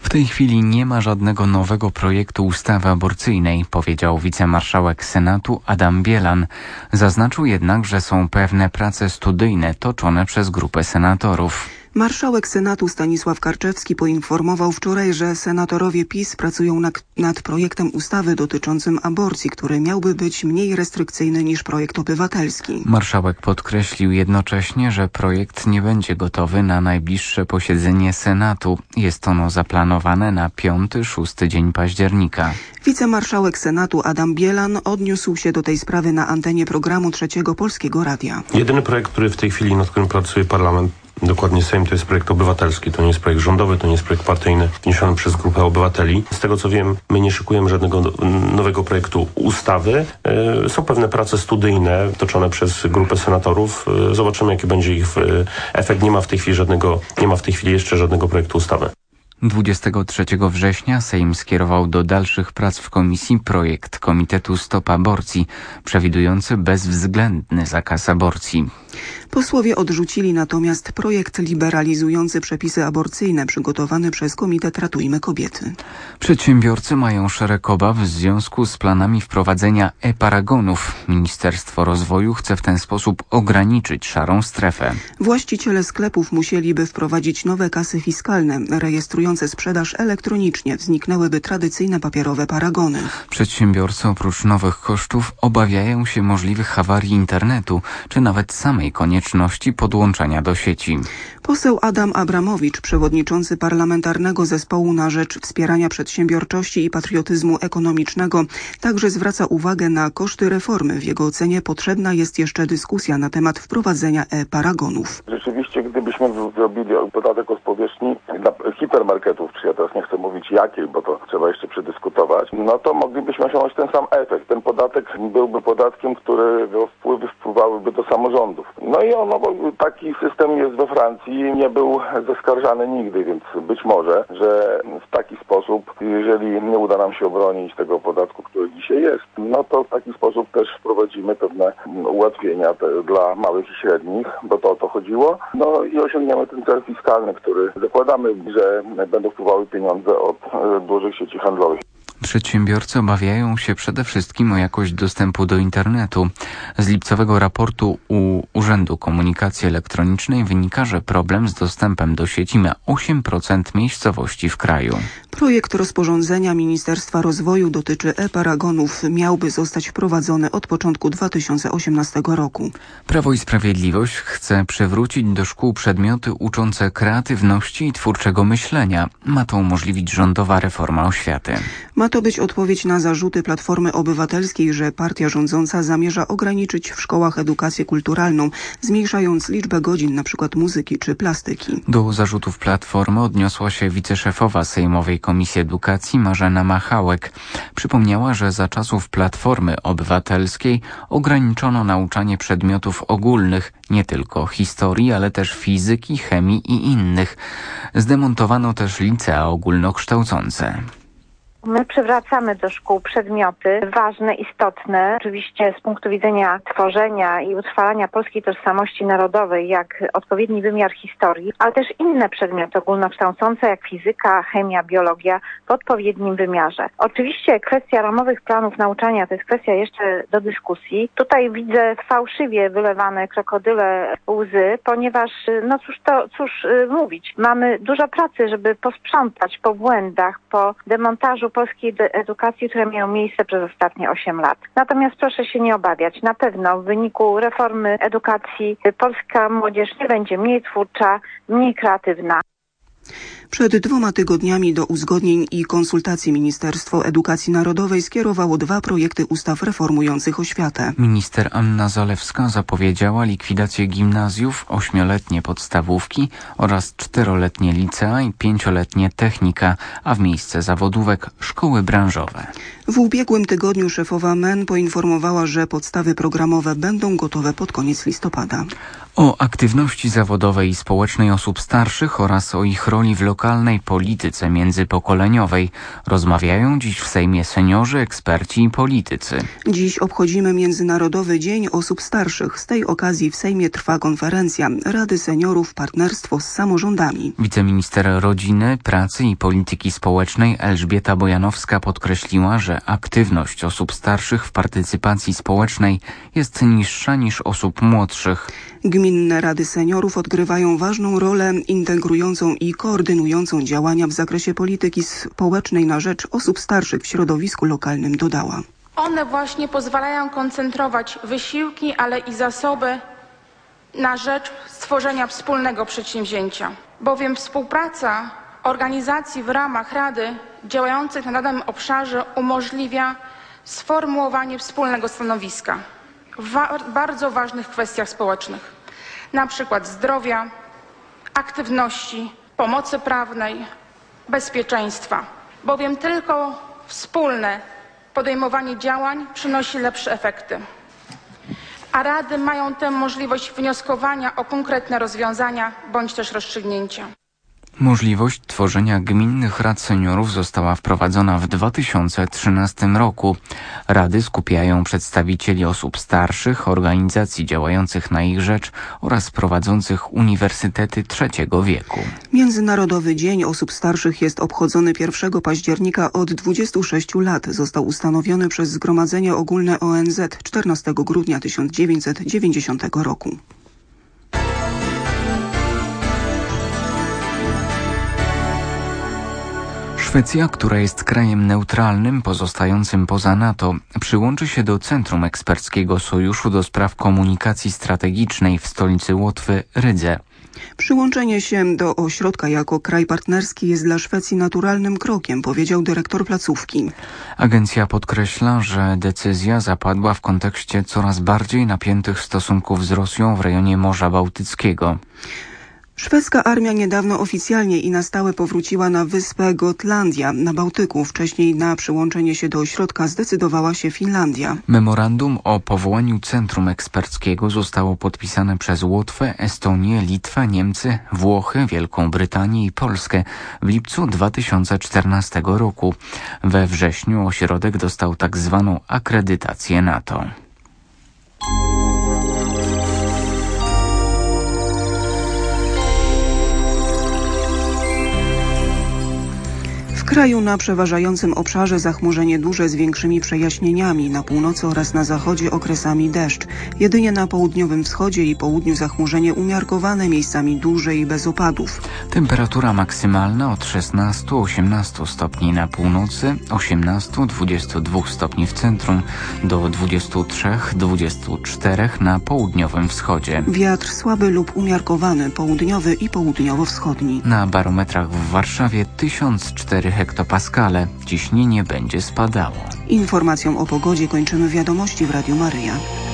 W tej chwili nie ma żadnego nowego projektu ustawy aborcyjnej, powiedział wicemarszałek Senatu Adam Bielan. Zaznaczył jednak, że są pewne prace studyjne toczone przez grupę senatorów. Marszałek Senatu Stanisław Karczewski poinformował wczoraj, że senatorowie PiS pracują nad projektem ustawy dotyczącym aborcji, który miałby być mniej restrykcyjny niż projekt obywatelski. Marszałek podkreślił jednocześnie, że projekt nie będzie gotowy na najbliższe posiedzenie Senatu. Jest ono zaplanowane na 5-6 dzień października. Wicemarszałek Senatu Adam Bielan odniósł się do tej sprawy na antenie programu Trzeciego Polskiego Radia. Jedyny projekt, który w tej chwili nad którym pracuje parlament, dokładnie Sejm, to jest projekt obywatelski, to nie jest projekt rządowy, to nie jest projekt partyjny wniesiony przez grupę obywateli. Z tego co wiem, my nie szykujemy żadnego nowego projektu ustawy. Są pewne prace studyjne toczone przez grupę senatorów. Zobaczymy, jaki będzie ich efekt. Nie ma w tej chwili jeszcze żadnego projektu ustawy. 23 września Sejm skierował do dalszych prac w komisji projekt Komitetu Stop Aborcji, przewidujący bezwzględny zakaz aborcji. Posłowie odrzucili natomiast projekt liberalizujący przepisy aborcyjne przygotowany przez Komitet Ratujmy Kobiety. Przedsiębiorcy mają szereg obaw w związku z planami wprowadzenia e-paragonów. Ministerstwo Rozwoju chce w ten sposób ograniczyć szarą strefę. Właściciele sklepów musieliby wprowadzić nowe kasy fiskalne rejestrujące sprzedaż elektronicznie. Zniknęłyby tradycyjne papierowe paragony. Przedsiębiorcy oprócz nowych kosztów obawiają się możliwych hawarii internetu, czy nawet samej konieczności podłączania do sieci. Poseł Adam Abramowicz, przewodniczący Parlamentarnego Zespołu na rzecz Wspierania Przedsiębiorczości i Patriotyzmu Ekonomicznego, także zwraca uwagę na koszty reformy. W jego ocenie potrzebna jest jeszcze dyskusja na temat wprowadzenia e-paragonów. Rzeczywiście, gdybyśmy zrobili podatek od powierzchni dla hipermarketów, czy ja teraz nie chcę mówić jakiej, bo to trzeba jeszcze przedyskutować, no to moglibyśmy osiągnąć ten sam efekt. Ten podatek byłby podatkiem, którego wpływy wpływałyby do samorządów. No i taki system jest we Francji, nie był zaskarżany nigdy, więc być może, że w taki sposób, jeżeli nie uda nam się obronić tego podatku, który dzisiaj jest, no to w taki sposób też wprowadzimy pewne ułatwienia dla małych i średnich, bo to o to chodziło. No i osiągniemy ten cel fiskalny, który zakładamy, że będą wpływały pieniądze od dużych sieci handlowych. Przedsiębiorcy obawiają się przede wszystkim o jakość dostępu do internetu. Z lipcowego raportu Urzędu Komunikacji Elektronicznej wynika, że problem z dostępem do sieci ma 8% miejscowości w kraju. Projekt rozporządzenia Ministerstwa Rozwoju dotyczy e-paragonów. Miałby zostać wprowadzony od początku 2018 roku. Prawo i Sprawiedliwość chce przywrócić do szkół przedmioty uczące kreatywności i twórczego myślenia. Ma to umożliwić rządowa reforma oświaty. Ma to być odpowiedź na zarzuty Platformy Obywatelskiej, że partia rządząca zamierza ograniczyć w szkołach edukację kulturalną, zmniejszając liczbę godzin np. muzyki czy plastyki. Do zarzutów Platformy odniosła się wiceszefowa Sejmowej Komisji Edukacji Marzena Machałek. Przypomniała, że za czasów Platformy Obywatelskiej ograniczono nauczanie przedmiotów ogólnych, nie tylko historii, ale też fizyki, chemii i innych. Zdemontowano też licea ogólnokształcące. My przywracamy do szkół przedmioty ważne, istotne, oczywiście z punktu widzenia tworzenia i utrwalania polskiej tożsamości narodowej, jak odpowiedni wymiar historii, ale też inne przedmioty ogólnokształcące, jak fizyka, chemia, biologia w odpowiednim wymiarze. Oczywiście kwestia ramowych planów nauczania to jest kwestia jeszcze do dyskusji. Tutaj widzę fałszywie wylewane krokodyle łzy, ponieważ, cóż mówić, mamy dużo pracy, żeby posprzątać po błędach, po demontażu polskiej edukacji, które miały miejsce przez ostatnie 8 lat. Natomiast proszę się nie obawiać. Na pewno w wyniku reformy edukacji polska młodzież nie będzie mniej twórcza, mniej kreatywna. Przed 2 tygodniami do uzgodnień i konsultacji Ministerstwo Edukacji Narodowej skierowało 2 projekty ustaw reformujących oświatę. Minister Anna Zalewska zapowiedziała likwidację gimnazjów, 8-letnie podstawówki oraz 4-letnie licea i 5-letnie technika, a w miejsce zawodówek szkoły branżowe. W ubiegłym tygodniu szefowa MEN poinformowała, że podstawy programowe będą gotowe pod koniec listopada. O aktywności zawodowej i społecznej osób starszych oraz o ich roli w lokalnej polityce międzypokoleniowej rozmawiają dziś w Sejmie seniorzy, eksperci i politycy. Dziś obchodzimy Międzynarodowy Dzień Osób Starszych. Z tej okazji w Sejmie trwa konferencja Rady Seniorów Partnerstwo z Samorządami. Wiceminister Rodziny, Pracy i Polityki Społecznej Elżbieta Bojanowska podkreśliła, że aktywność osób starszych w partycypacji społecznej jest niższa niż osób młodszych. Gminne Rady Seniorów odgrywają ważną rolę integrującą i koordynującą działania w zakresie polityki społecznej na rzecz osób starszych w środowisku lokalnym, dodała. One właśnie pozwalają koncentrować wysiłki, ale i zasoby na rzecz stworzenia wspólnego przedsięwzięcia, bowiem współpraca organizacji w ramach Rady działających na danym obszarze umożliwia sformułowanie wspólnego stanowiska w bardzo ważnych kwestiach społecznych, na przykład zdrowia, aktywności, pomocy prawnej, bezpieczeństwa, bowiem tylko wspólne podejmowanie działań przynosi lepsze efekty. A rady mają tę możliwość wnioskowania o konkretne rozwiązania bądź też rozstrzygnięcia. Możliwość tworzenia gminnych rad seniorów została wprowadzona w 2013 roku. Rady skupiają przedstawicieli osób starszych, organizacji działających na ich rzecz oraz prowadzących uniwersytety trzeciego wieku. Międzynarodowy Dzień Osób Starszych jest obchodzony 1 października od 26 lat. Został ustanowiony przez Zgromadzenie Ogólne ONZ 14 grudnia 1990 roku. Szwecja, która jest krajem neutralnym pozostającym poza NATO, przyłączy się do Centrum Eksperckiego Sojuszu do spraw komunikacji strategicznej w stolicy Łotwy, Rydze. Przyłączenie się do ośrodka jako kraj partnerski jest dla Szwecji naturalnym krokiem, powiedział dyrektor placówki. Agencja podkreśla, że decyzja zapadła w kontekście coraz bardziej napiętych stosunków z Rosją w rejonie Morza Bałtyckiego. Szwedzka armia niedawno oficjalnie i na stałe powróciła na wyspę Gotlandia na Bałtyku. Wcześniej na przyłączenie się do ośrodka zdecydowała się Finlandia. Memorandum o powołaniu Centrum Eksperckiego zostało podpisane przez Łotwę, Estonię, Litwę, Niemcy, Włochy, Wielką Brytanię i Polskę w lipcu 2014 roku. We wrześniu ośrodek dostał tak zwaną akredytację NATO. W kraju na przeważającym obszarze zachmurzenie duże z większymi przejaśnieniami, na północy oraz na zachodzie okresami deszcz. Jedynie na południowym wschodzie i południu zachmurzenie umiarkowane, miejscami duże i bez opadów. Temperatura maksymalna od 16-18 stopni na północy, 18-22 stopni w centrum, do 23-24 na południowym wschodzie. Wiatr słaby lub umiarkowany, południowy i południowo-wschodni. Na barometrach w Warszawie 1004 hektopaskale. Ciśnienie będzie spadało. Informacją o pogodzie kończymy wiadomości w Radiu Maryja.